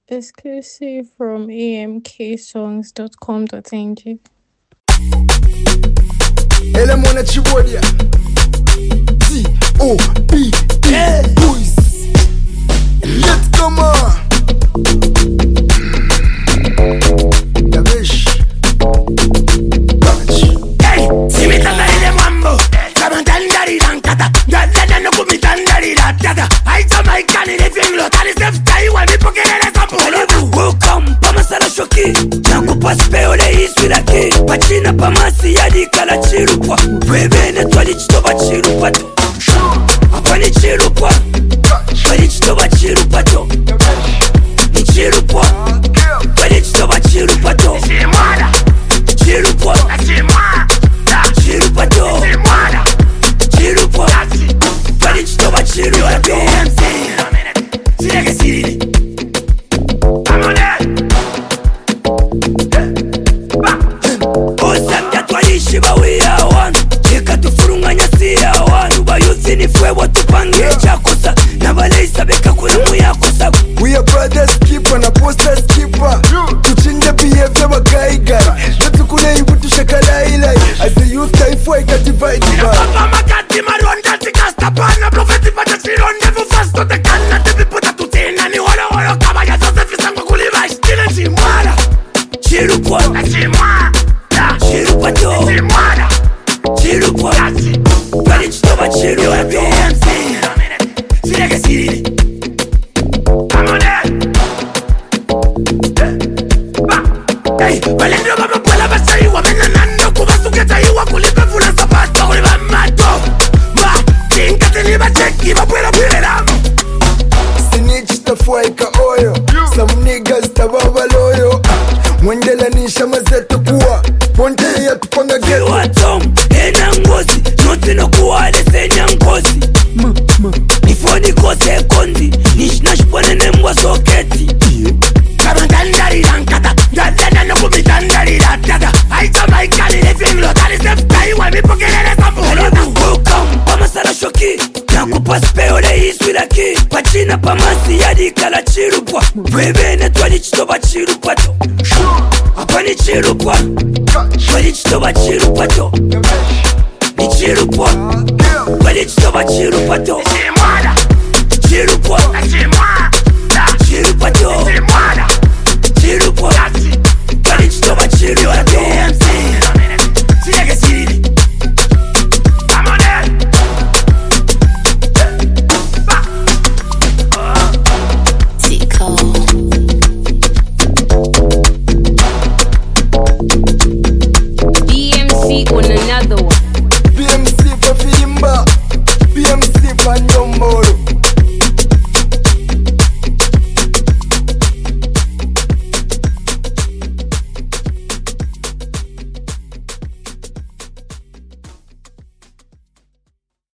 Exclusive from amksongs.com.ng. Elemona Chibodia T-O-P-E Boys. Let's come on. Davish Hey, si mi tandari mambo Samantandari rankata Galena no kumitandari ratata Ay Jamaicani ni finglo Tani seftai wa mi pokerele sampolo Welcome, pamasala shoki Nangu paspeo le isu laki Pachina pamasi yadi kala chirupwa Webene twali chitoba chirupato Apani chirupwa Twali chitoba chirupato Ni chirupwa Twali chitoba chirupato Chirupwa Chirupato Chirupwa Twali chitoba chirupato Sirege sirili Osambya twalishi bawiya wanu Chika tufurunganya siya wanu Bayuthi nifwe watupange chakosa Nabaleisa beka kulumu yakosa We are brothers keeper na posters keeper. Tuchinje behavior wakaigai Natukule ibu tushakala ilai. As a youth taifua ikadivide Papa makati maronda tikasta pana Profeti pata chironde vufasto tekana Tepiputa tutina ni wolo wolo Kaba ya Joseph isango kuliva Istile chimwala Chirupwa Chirupato Chirupwa Twali chitoba chirupato Sirege sirili Hey, balendro baba pala basari wa mena nando Kubasuketa iwa kulipe fula sapato Kulipa mato Ma, kinkati liba cheki Bapuela puela Snitch tafua ika oyo. Some niggas tababa loyo. Mwendela nisha mazeto kuwa Ponte ya tupanga geto. Watom, ena ngozi Noti no kuwale senya ngozi Nifoni kose kondi Nishipone nemwa soketi Kabantandari rankata Galena no kumitandari ratata Aita maikani lefinglo Tani seftai wa mipokelele sampolo Welcome, pamasala shoki Nakupa speo le isu laki Pachina pamasi yadi kala chirupwa Webene twali chitoba chirupato Apani chirupwa Twali chitoba chirupato Ni chirupwa Twali chitoba chirupato Chirupwa